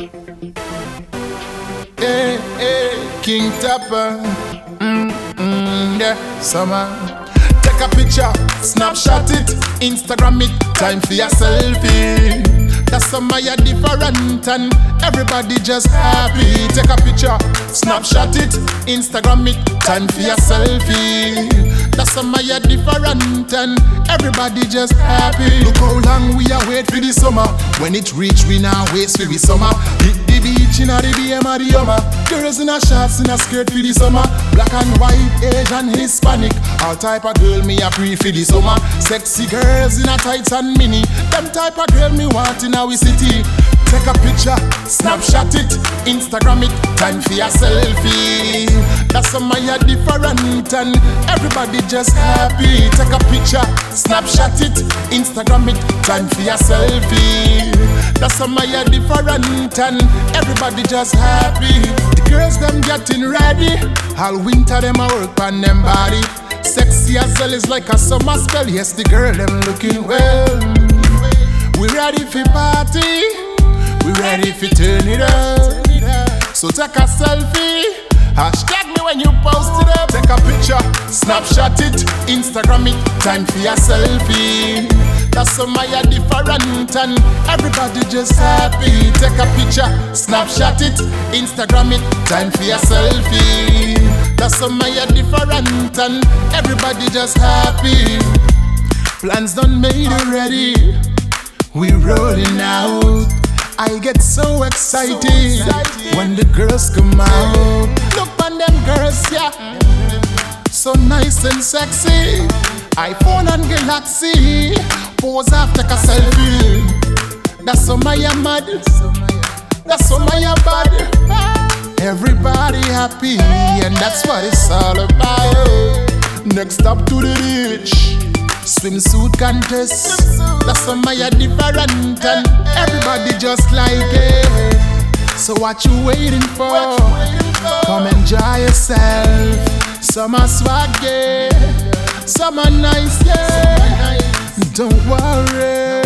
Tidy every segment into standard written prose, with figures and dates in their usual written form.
Hey, hey, King Tapper. Yeah, summer. Take a picture, snapshot it, Instagram it, time for your selfie. That's summer you're different and everybody just happy. Take a picture, snapshot it, Instagram it, time for your selfie. That's summer you're different and everybody just happy. Look how long we are wait for the summer. When it reach we now waste for the summer. Hit the beach in a the BM or the Hummer. Girls in a shorts in a skirt for the summer. Black and white, Asian, Hispanic, all type of girl me a pre for the summer. Sexy girls in a tights and mini, them type of girl me want in our city. Take a picture, snapshot it, Instagram it, time for your selfie. That's summer you're different and everybody just happy. Take a picture, snapshot it, Instagram it, time for your selfie. That's summer you're different and everybody just happy. The girls them getting ready, all winter them a work on them body. Sexy as well is like a summer spell. Yes, the girl them looking well. We ready for party, we ready for turn it up. So take a selfie, hashtag me when you post it up. Take a picture, snapshot it, Instagram it, time for your selfie. That's summer you're different and everybody just happy. Take a picture, snapshot it, Instagram it, time for your selfie. That's summer you're different and everybody just happy. Plans done made already, we rolling out. I get so excited when the girls come out. Look on them girls, yeah, so nice and sexy. iPhone and Galaxy, pose off, take a selfie. That's so my mad, that's so my bad. Everybody happy, and that's what it's all about. Next up to the beach, swimsuit contest. That's some my different and everybody just like it. So what you waiting for? Come enjoy yourself. Summer swag, yeah. Summer nice, yeah. Don't worry,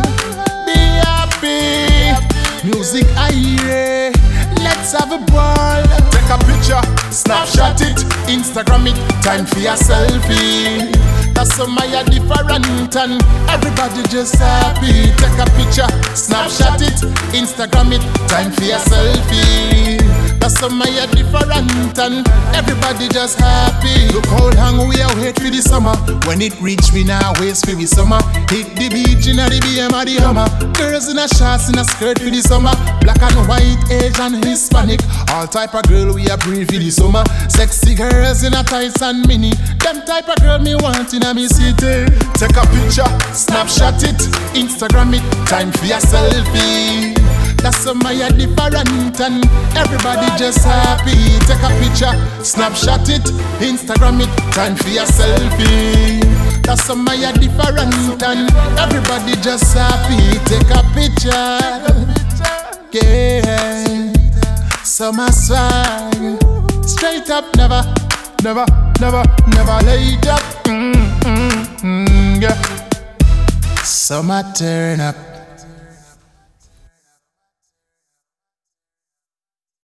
be happy. Music I hear, let's have a ball. Take a picture, snapshot it, Instagram it, time for your selfie. That's summer you're different and everybody just happy. Take a picture, snapshot it, Instagram it, time for your selfie. That's summer you're different and everybody just happy. Look how long we are wait for the summer. When it reach we now waste for the summer. Hit the beach in a the BM or the Hummer. Girls in a shorts in a skirt for the summer. Black and white, Asian, Hispanic, all type of girl we are pre for the summer. Sexy girls in a tights and mini, them type of girl me want in a me city. Take a picture, snapshot it, Instagram it, time for your selfie. That's summer you're different and everybody just happy. Take a picture, snapshot it, Instagram it, time for your selfie. That's summer you're different and everybody just happy. Take a picture, yeah. Summer swag, straight up, never late up. Yeah. Summer turn up.